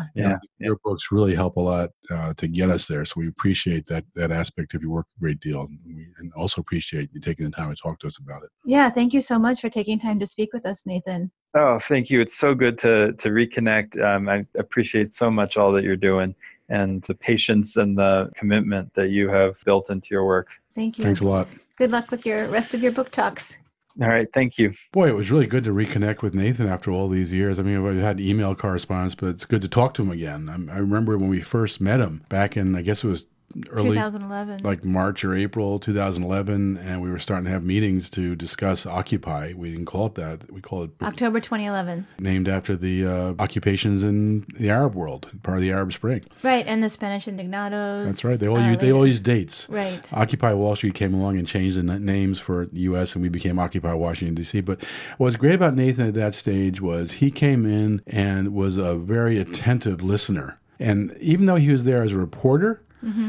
Your books really help a lot to get us there. So we appreciate that aspect of your work a great deal. And also appreciate you taking the time to talk to us about it. Yeah, thank you so much for taking time to speak with us, Nathan. Oh, thank you. It's so good to reconnect. I appreciate so much all that you're doing and the patience and the commitment that you have built into your work. Thank you. Thanks a lot. Good luck with your rest of your book talks. All right. Thank you. Boy, it was really good to reconnect with Nathan after all these years. I mean, I've had email correspondence, but it's good to talk to him again. I remember when we first met him back in, I guess it was early 2011, like March or April 2011, and we were starting to have meetings to discuss Occupy. We didn't call it that. We call it October 2011, named after the occupations in the Arab world, part of the Arab Spring. Right, and the Spanish Indignados. That's right. They all use dates. Right. Occupy Wall Street came along and changed the names for the U.S. and we became Occupy Washington D.C. But what was great about Nathan at that stage was he came in and was a very attentive listener. And even though he was there as a reporter,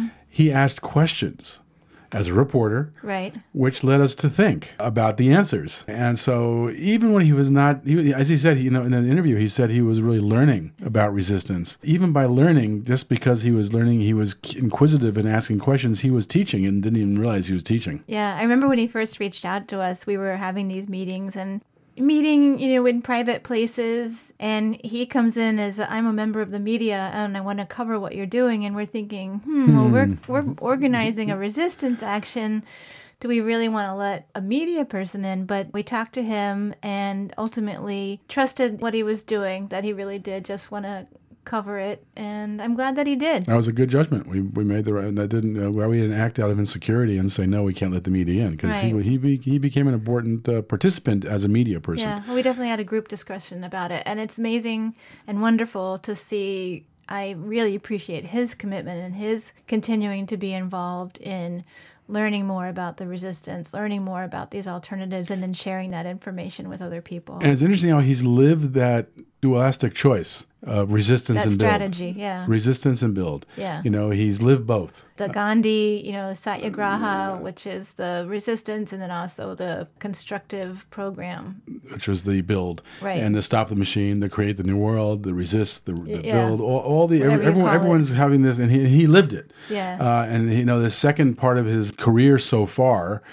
he asked questions as a reporter, right, which led us to think about the answers. And so even when he was not, as he said, in an interview, he said he was really learning about resistance. Even by learning, just because he was learning, he was inquisitive and asking questions, he was teaching and didn't even realize he was teaching. Yeah, I remember when he first reached out to us, we were having these meetings and meeting, in private places, and he comes in as I'm a member of the media and I want to cover what you're doing, and we're thinking, well, we're organizing a resistance action. Do we really want to let a media person in? But we talked to him and ultimately trusted what he was doing, that he really did just want to cover it, and I'm glad that he did. That was a good judgment. We made the right. That didn't. We didn't act out of insecurity and say no, we can't let the media in, because right. he became an important participant as a media person. Yeah, well, we definitely had a group discussion about it, and it's amazing and wonderful to see. I really appreciate his commitment and his continuing to be involved in learning more about the resistance, learning more about these alternatives, and then sharing that information with other people. And it's interesting how he's lived that dualistic choice. resistance that and strategy, yeah. resistance and build. Yeah. You know, he's lived both. The Gandhi, Satyagraha, which is the resistance, and then also the constructive program. Which was the build, Right. and the stop the machine, the create the new world, the resist, the Yeah. build, all the Whatever you call it. everyone's having this, and he lived it. Yeah. And the second part of his career so far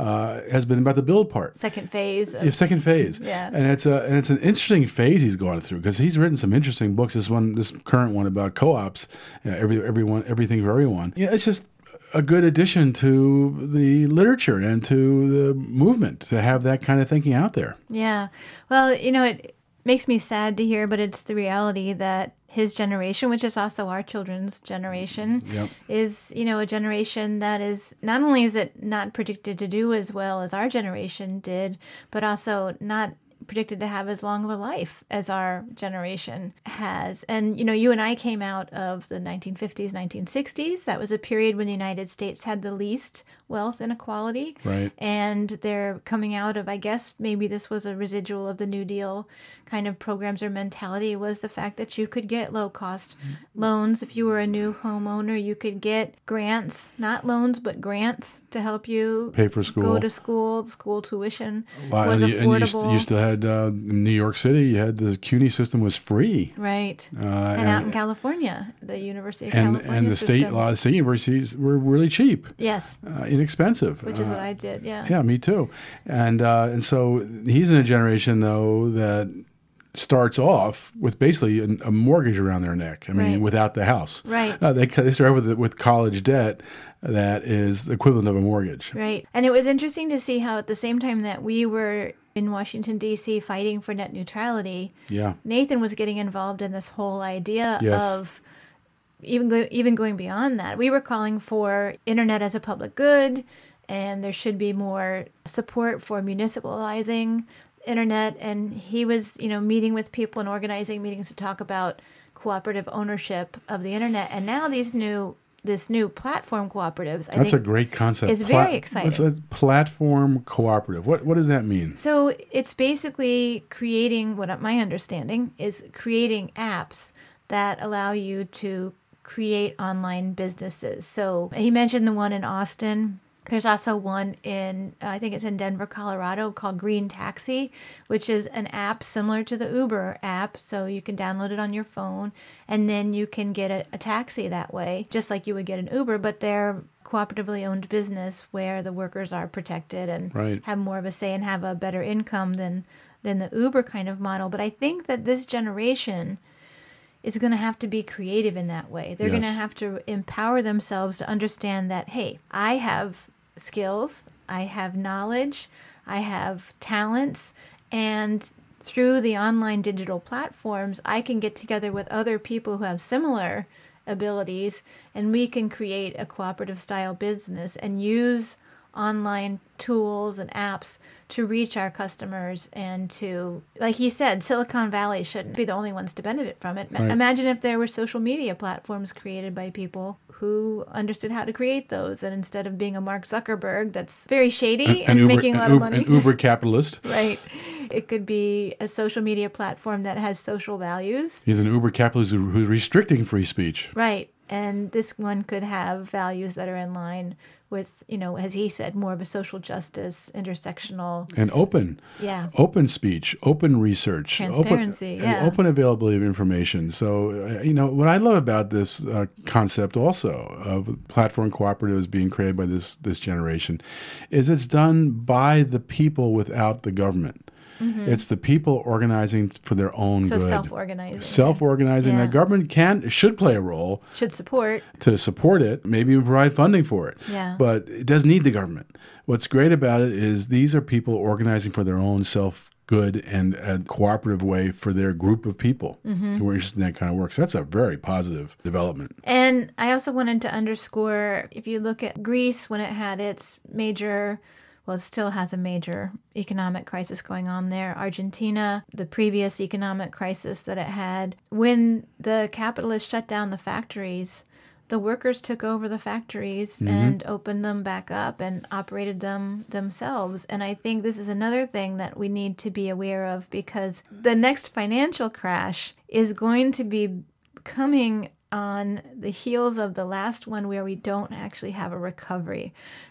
has been about the build part. Second phase. Second phase, Yeah. and it's an interesting phase he's gone through because he's written some interesting books. This current one about co-ops, everything for everyone. Yeah, it's just a good addition to the literature and to the movement to have that kind of thinking out there. Yeah. Well, it makes me sad to hear, but it's the reality that his generation, which is also our children's generation, Yep. is, a generation that is, not only is it not predicted to do as well as our generation did, but also not predicted to have as long of a life as our generation has. And, you and I came out of the 1950s, 1960s. That was a period when the United States had the least wealth inequality. Right. And they're coming out of, I guess, maybe this was a residual of the New Deal kind of programs or mentality, was the fact that you could get low-cost loans. If you were a new homeowner, you could get grants, not loans, but grants to help you Pay for school. go to school. School tuition Well, was and affordable. you still had in New York City. You had the CUNY system was free, Right. And out in California, the University of California and the state, system. a lot of state universities were really cheap, Yes, inexpensive. which is what I did, yeah. Yeah, me too. And so he's in a generation though that starts off with basically a mortgage around their neck. I mean, Right. without the house. Right. They start with college debt that is the equivalent of a mortgage. Right. And it was interesting to see how at the same time that we were in Washington, D.C. fighting for net neutrality, Yeah. Nathan was getting involved in this whole idea Yes. of even going beyond that. We were calling for internet as a public good, and there should be more support for municipalizing internet. And he was, meeting with people and organizing meetings to talk about cooperative ownership of the internet. And now this new platform cooperatives, I That's a think, great concept. is very exciting. It's a platform cooperative. What does that mean? So it's basically creating, what my understanding is creating apps that allow you to create online businesses. So he mentioned the one in Austin. There's also one in, I think it's in Denver, Colorado, called Green Taxi, which is an app similar to the Uber app. So you can download it on your phone, and then you can get a taxi that way, just like you would get an Uber, but they're cooperatively owned business where the workers are protected and Right. have more of a say and have a better income than the Uber kind of model. But I think that this generation is going to have to be creative in that way. They're going to Yes. have to empower themselves to understand that, hey, I have skills, I have knowledge, I have talents, and through the online digital platforms, I can get together with other people who have similar abilities, and we can create a cooperative style business and use online tools and apps to reach our customers and to, like he said, Silicon Valley shouldn't be the only ones to benefit from it. Right. Imagine if there were social media platforms created by people who understood how to create those, and instead of being a Mark Zuckerberg that's very shady and making a lot of money. An Uber capitalist. Right. It could be a social media platform that has social values. He's an Uber capitalist who's restricting free speech. Right. And this one could have values that are in line with, as he said, more of a social justice, intersectional. And open. Yeah. Open speech, open research. Transparency, open, yeah. Open availability of information. So, what I love about this concept also of platform cooperatives being created by this generation is it's done by the people without the government. Mm-hmm. It's the people organizing for their own So good. self-organizing. Self-organizing. Yeah. The government should play a role Should support. to support it, maybe even provide funding for it. Yeah. But it doesn't need the government. What's great about it is these are people organizing for their own self-good and a cooperative way for their group of people who are interested in that kind of work. So that's a very positive development. And I also wanted to underscore, if you look at Greece when it had its major, well, it still has a major economic crisis going on there. Argentina, the previous economic crisis that it had. When the capitalists shut down the factories, the workers took over the factories and opened them back up and operated them themselves. And I think this is another thing that we need to be aware of, because the next financial crash is going to be coming on the heels of the last one, where we don't actually have a recovery.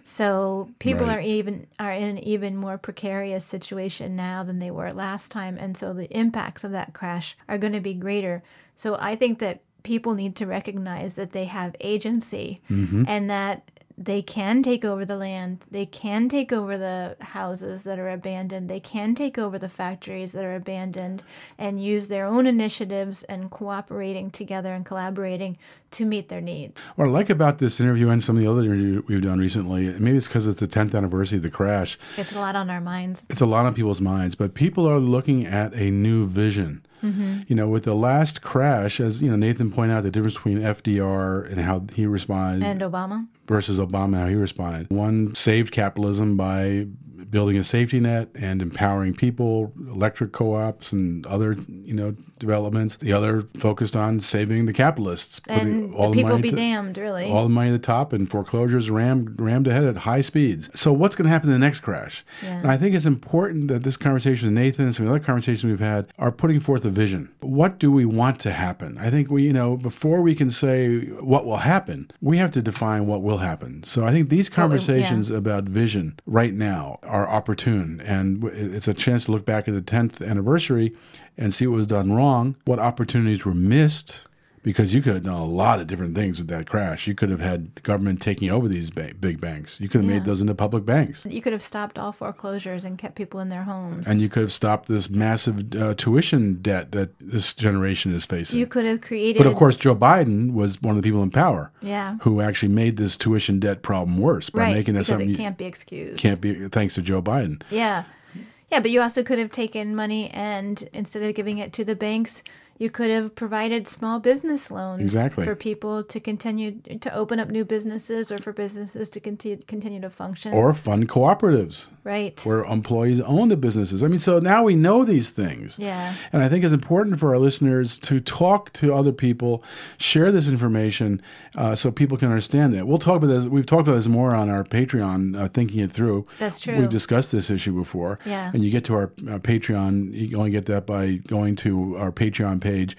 So people are in an even more precarious situation now than they were last time, and so the impacts of that crash are going to be greater. So I think that people need to recognize that they have agency and that they can take over the land, they can take over the houses that are abandoned, they can take over the factories that are abandoned, and use their own initiatives and cooperating together and collaborating to meet their needs. What I like about this interview and some of the other interviews we've done recently, maybe it's because it's the 10th anniversary of the crash. It's a lot on our minds. It's a lot on people's minds, but people are looking at a new vision. You know, with the last crash, as you know, Nathan pointed out the difference between FDR and how he responded, And Obama. versus Obama, how he responded. One saved capitalism by building a safety net and empowering people, electric co-ops and other, you know, developments. The other focused on saving the capitalists, And all the people money be to- damned, really. all the money at the top, and foreclosures rammed ahead at high speeds. So what's going to happen in the next crash? Yeah. And I think it's important that this conversation with Nathan and some of the other conversations we've had are putting forth a vision. What do we want to happen? I think we, you know, before we can say what will happen, we have to define what will happen. So I think these conversations about vision right now are opportune, and it's a chance to look back at the 10th anniversary and see what was done wrong, what opportunities were missed, because you could have done a lot of different things with that crash. You could have had the government taking over these big banks. You could have made those into public banks. You could have stopped all foreclosures and kept people in their homes. And you could have stopped this massive tuition debt that this generation is facing. You could have created... But of course, Joe Biden was one of the people in power Yeah. who actually made this tuition debt problem worse by making that because something it can't be excused. can't be, thanks to Joe Biden. Yeah. Yeah, but you also could have taken money and instead of giving it to the banks, you could have provided small business loans Exactly. for people to continue to open up new businesses or for businesses to continue to function. Or fund cooperatives right. where employees own the businesses. I mean, so now we know these things. Yeah. And I think it's important for our listeners to talk to other people, share this information so people can understand that. We'll talk about this. We've talked about this more on our Patreon, Thinking It Through. That's true. We've discussed this issue before. Yeah. And you get to our Patreon. You can only get that by going to our Patreon page.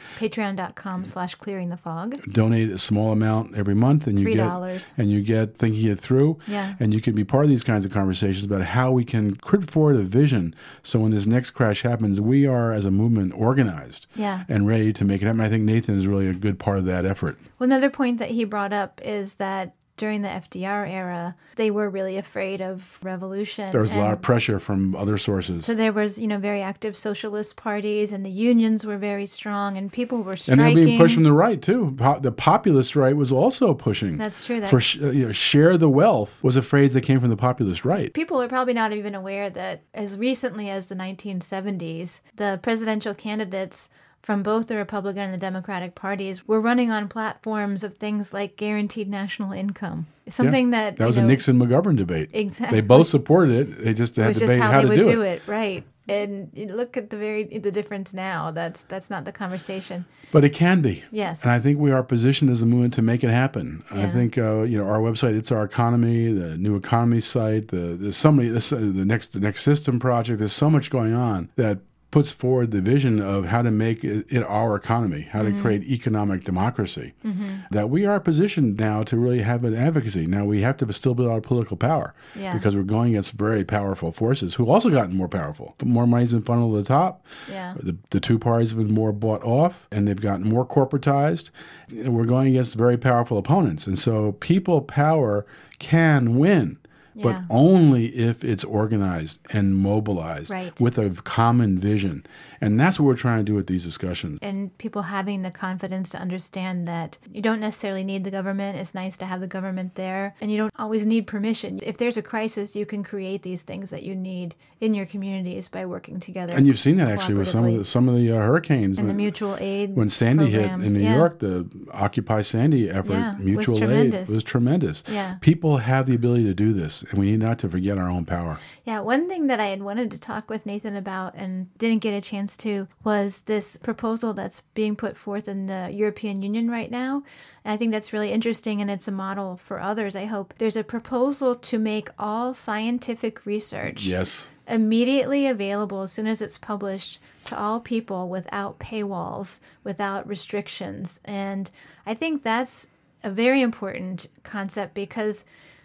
Patreon.com/clearingthefog. Donate a small amount every month, and you $3. get Thinking It Through. Yeah. And you can be part of these kinds of conversations about how we can put forward a vision. So when this next crash happens, we are as a movement organized Yeah. and ready to make it happen. I think Nathan is really a good part of that effort. Well, another point that he brought up is that during the FDR era, they were really afraid of revolution. There was a lot And of pressure from other sources. so there was, very active socialist parties, and the unions were very strong, and people were And striking. they're being pushed from the right, too. The populist right was also pushing. That's true. For share the wealth was a phrase that came from the populist right. People are probably not even aware that as recently as the 1970s, the presidential candidates from both the Republican and the Democratic parties were running on platforms of things like guaranteed national income. Something that was a Nixon-McGovern debate. Exactly. They both supported it. They just had to debate how they to would do it. Right. And you look at the difference now. That's not the conversation. But it can be. Yes. And I think we are positioned as a movement to make it happen. I Yeah. think our website, It's Our Economy, the New Economy site, there's so many, the next system project. There's so much going on that puts forward the vision of how to make it our economy, how to create economic democracy, that we are positioned now to really have an advocacy. Now, we have to still build our political power because we're going against very powerful forces who also gotten more powerful. More money's been funneled to the top. Yeah. The two parties have been more bought off, and they've gotten more corporatized. And we're going against very powerful opponents. And so people power can win. But Yeah. only if it's organized and mobilized Right. with a common vision. And that's what we're trying to do with these discussions. And people having the confidence to understand that you don't necessarily need the government. It's nice to have the government there. And you don't always need permission. If there's a crisis, you can create these things that you need in your communities by working together. And you've seen that actually with some of the hurricanes. And the mutual aid When Sandy hit programs. in New York, the Occupy Sandy effort, Yeah, was mutual aid, tremendous. was tremendous. Yeah. People have the ability to do this. and we need not to forget our own power. Yeah, one thing that I had wanted to talk with Nathan about and didn't get a chance to was this proposal that's being put forth in the European Union right now. And I think that's really interesting, and it's a model for others, I hope. There's a proposal to make all scientific research Yes. immediately available as soon as it's published to all people without paywalls, without restrictions. And I think that's a very important concept because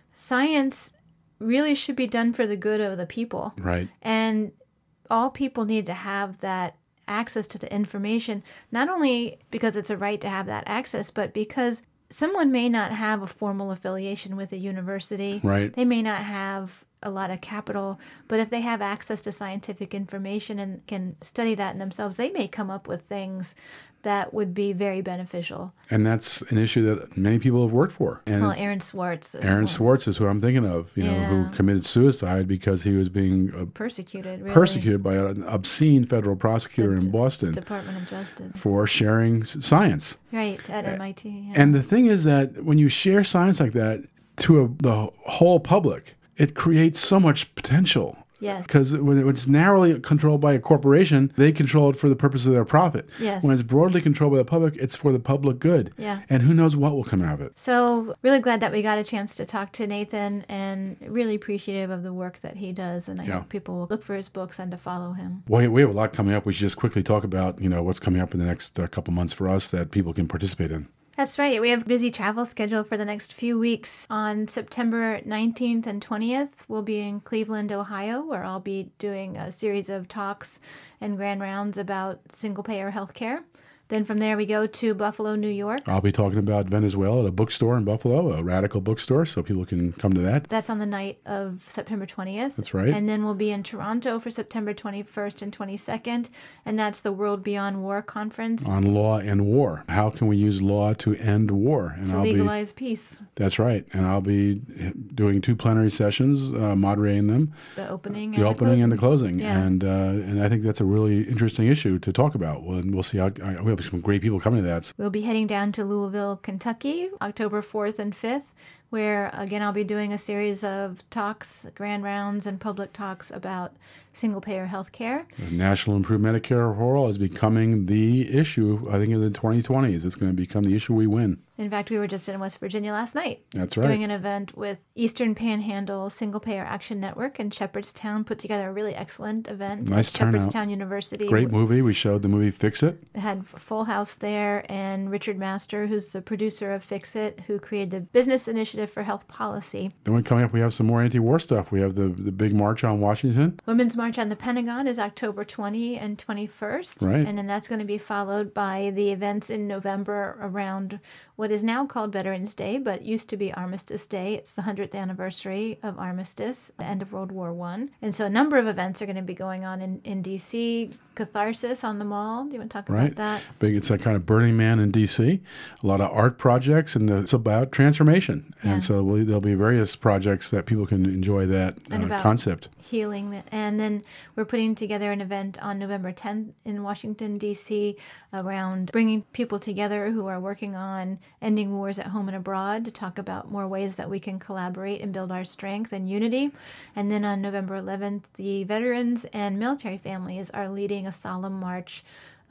science really should be done for the good of the people. Right. And all people need to have that access to the information, not only because it's a right to have that access, but because someone may not have a formal affiliation with a university. Right. They may not have a lot of capital, but if they have access to scientific information and can study that in themselves, they may come up with things that would be very beneficial. And that's an issue that many people have worked for. And Well, Aaron Swartz. Aaron Swartz is who I'm thinking of, you know, who committed suicide because he was being persecuted, really. persecuted by an obscene federal prosecutor in Boston Department of Justice. for sharing science. Right, at MIT. Yeah. And the thing is that when you share science like that to the whole public, it creates so much potential. Yes. Because when it's narrowly controlled by a corporation, they control it for the purpose of their profit. Yes. When it's broadly controlled by the public, it's for the public good. Yeah. And who knows what will come out of it. So really glad that we got a chance to talk to Nathan and really appreciative of the work that he does. And I hope people will look for his books and to follow him. Well, we have a lot coming up. We should just quickly talk about, you know, what's coming up in the next couple months for us that people can participate in. That's right. We have a busy travel schedule for the next few weeks. On September 19th and 20th, we'll be in Cleveland, Ohio, where I'll be doing a series of talks and grand rounds about single-payer healthcare. Then from there, we go to Buffalo, New York. I'll be talking about Venezuela at a bookstore in Buffalo, a radical bookstore, so people can come to that. That's on the night of September 20th. That's right. And then we'll be in Toronto for September 21st and 22nd, and that's the World Beyond War Conference. On law and war. How can we use law to end war? And To legalize peace. That's right. And I'll be doing 2 plenary sessions, moderating them. The opening And the closing. Yeah. And I think that's a really interesting issue to talk about. Well, and we'll see how we have some great people coming to that. We'll be heading down to Louisville, Kentucky, October 4th and 5th, where, again, I'll be doing a series of talks, grand rounds, and public talks about single-payer health care. The National Improved Medicare for All is becoming the issue, I think, in the 2020s. It's going to become the issue we win. In fact, we were just in West Virginia last night. That's right. Doing an event with Eastern Panhandle Single Payer Action Network and Shepherdstown, put together a really excellent event. Nice turnout. Shepherdstown University. Great movie. We showed the movie Fix It. Had a full house there, and Richard Master, who's the producer of Fix It, who created the Business Initiative for Health Policy. Then when coming up, we have some more anti-war stuff. We have the big march on Washington. Women's March on the Pentagon is October 20 and 21st. Right. And then that's going to be followed by the events in November around what is now called Veterans Day, but used to be Armistice Day. It's the 100th anniversary of Armistice, the end of World War I. And so a number of events are going to be going on in D.C., Catharsis on the Mall. Do you want to talk about that? Big, it's like kind of Burning Man in D.C. A lot of art projects, and it's about transformation. Yeah. And so there'll be various projects that people can enjoy that concept. Healing. And then we're putting together an event on November 10th in Washington, D.C. around bringing people together who are working on ending wars at home and abroad to talk about more ways that we can collaborate and build our strength and unity. And then on November 11th, the veterans and military families are leading a solemn march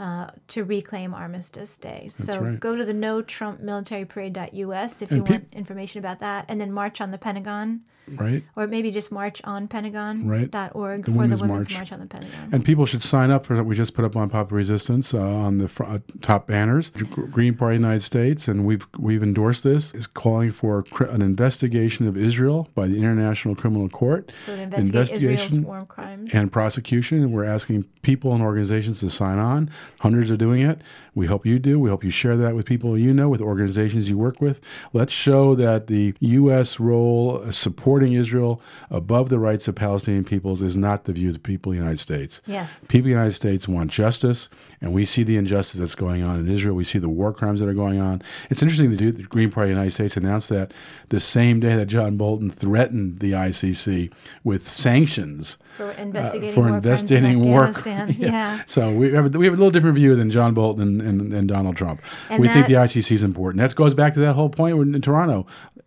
to reclaim Armistice Day. Go to the NoTrumpMilitaryParade.us if you want information about that, and then march on the Pentagon. Right. Or maybe just march on Pentagon.org Right. for the Women's March on the Pentagon. And people should sign up for that. We just put up on Popular Resistance on the top banners. Green Party United States, and we've endorsed this, is calling for an investigation of Israel by the International Criminal Court. So to investigate Israel's war crimes. And prosecution. And we're asking people and organizations to sign on. Hundreds are doing it. We hope you do. We hope you share that with people you know, with organizations you work with. Let's show that the U.S. role supporting Israel above the rights of Palestinian peoples is not the view of the people of the United States. Yes. People of the United States want justice, and we see the injustice that's going on in Israel. We see the war crimes that are going on. It's interesting that the Green Party of the United States announced that the same day that John Bolton threatened the ICC with sanctions for investigating war crimes. Yeah. So we have a little different view than John Bolton and Donald Trump. And we think the ICC is important. That goes back to that whole point in Toronto.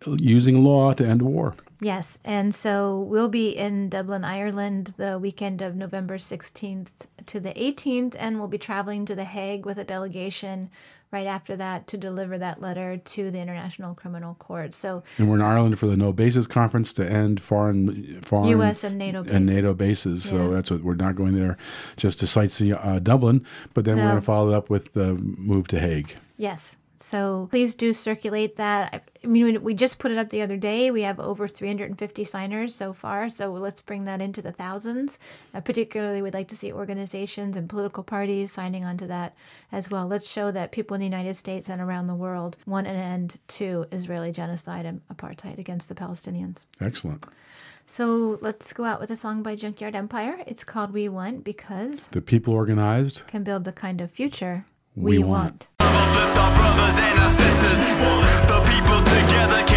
using law to end war. Yes, and so we'll be in Dublin, Ireland, the weekend of November 16th to the 18th, and we'll be traveling to The Hague with a delegation right after that to deliver that letter to the International Criminal Court. So, and we're in Ireland for the No Bases Conference to end foreign U.S. and NATO bases. So that's what we're not going there just to sightsee Dublin, but then we're going to follow it up with the move to Hague. Yes. So please do circulate that. I mean, we just put it up the other day. We have over 350 signers so far. So let's bring that into the thousands. Particularly, we'd like to see organizations and political parties signing onto that as well. Let's show that people in the United States and around the world want an end to Israeli genocide and apartheid against the Palestinians. Excellent. So let's go out with a song by Junkyard Empire. It's called We Want because the people organized can build the kind of future we want. Uplift our brothers and our sisters. The people together